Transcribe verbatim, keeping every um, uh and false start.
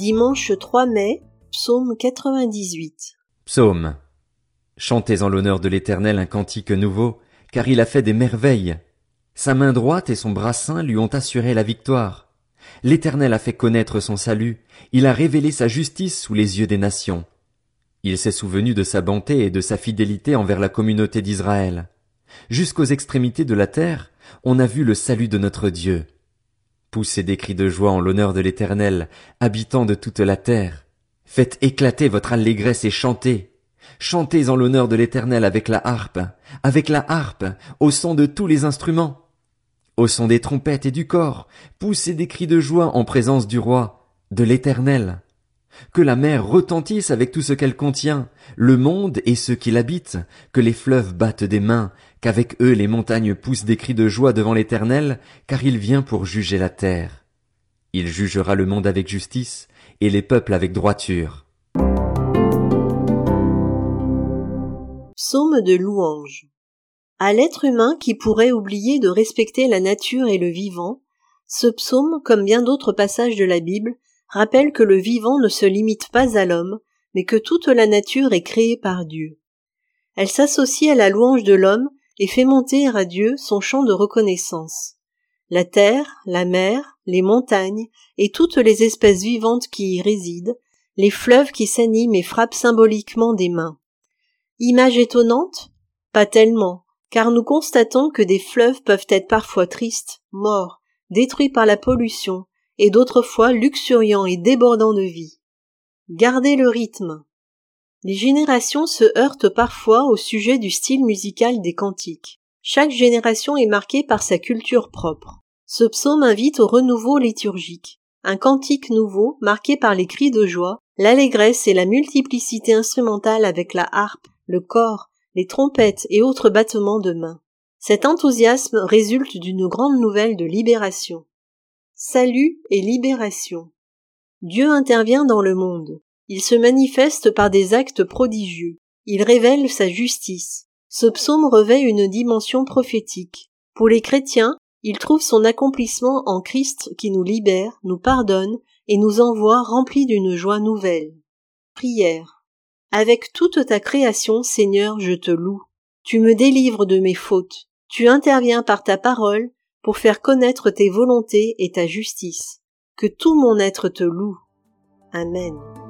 Dimanche trois mai, psaume quatre-vingt-dix-huit. Psaume. Chantez en l'honneur de l'Éternel un cantique nouveau, car il a fait des merveilles. Sa main droite et son bras saint lui ont assuré la victoire. L'Éternel a fait connaître son salut, il a révélé sa justice sous les yeux des nations. Il s'est souvenu de sa bonté et de sa fidélité envers la communauté d'Israël. Jusqu'aux extrémités de la terre, on a vu le salut de notre Dieu. Poussez des cris de joie en l'honneur de l'Éternel, habitants de toute la terre. Faites éclater votre allégresse et chantez. Chantez en l'honneur de l'Éternel avec la harpe, avec la harpe, au son de tous les instruments. Au son des trompettes et du cor, poussez des cris de joie en présence du roi, de l'Éternel. Que la mer retentisse avec tout ce qu'elle contient, le monde et ceux qui l'habitent, que les fleuves battent des mains, qu'avec eux les montagnes poussent des cris de joie devant l'Éternel, car il vient pour juger la terre. Il jugera le monde avec justice, et les peuples avec droiture. Psaume de louange. À l'être humain qui pourrait oublier de respecter la nature et le vivant, ce psaume, comme bien d'autres passages de la Bible, rappelle que le vivant ne se limite pas à l'homme, mais que toute la nature est créée par Dieu. Elle s'associe à la louange de l'homme et fait monter à Dieu son chant de reconnaissance. La terre, la mer, les montagnes et toutes les espèces vivantes qui y résident, les fleuves qui s'animent et frappent symboliquement des mains. Image étonnante? Pas tellement, car nous constatons que des fleuves peuvent être parfois tristes, morts, détruits par la pollution, et d'autres fois luxuriants et débordants de vie. Gardez le rythme. Les générations se heurtent parfois au sujet du style musical des cantiques. Chaque génération est marquée par sa culture propre. Ce psaume invite au renouveau liturgique. Un cantique nouveau, marqué par les cris de joie, l'allégresse et la multiplicité instrumentale avec la harpe, le cor, les trompettes et autres battements de mains. Cet enthousiasme résulte d'une grande nouvelle de libération. Salut et libération. Dieu intervient dans le monde. Il se manifeste par des actes prodigieux. Il révèle sa justice. Ce psaume revêt une dimension prophétique. Pour les chrétiens, il trouve son accomplissement en Christ qui nous libère, nous pardonne et nous envoie remplis d'une joie nouvelle. Prière. Avec toute ta création, Seigneur, je te loue. Tu me délivres de mes fautes. Tu interviens par ta parole pour faire connaître tes volontés et ta justice. Que tout mon être te loue. Amen.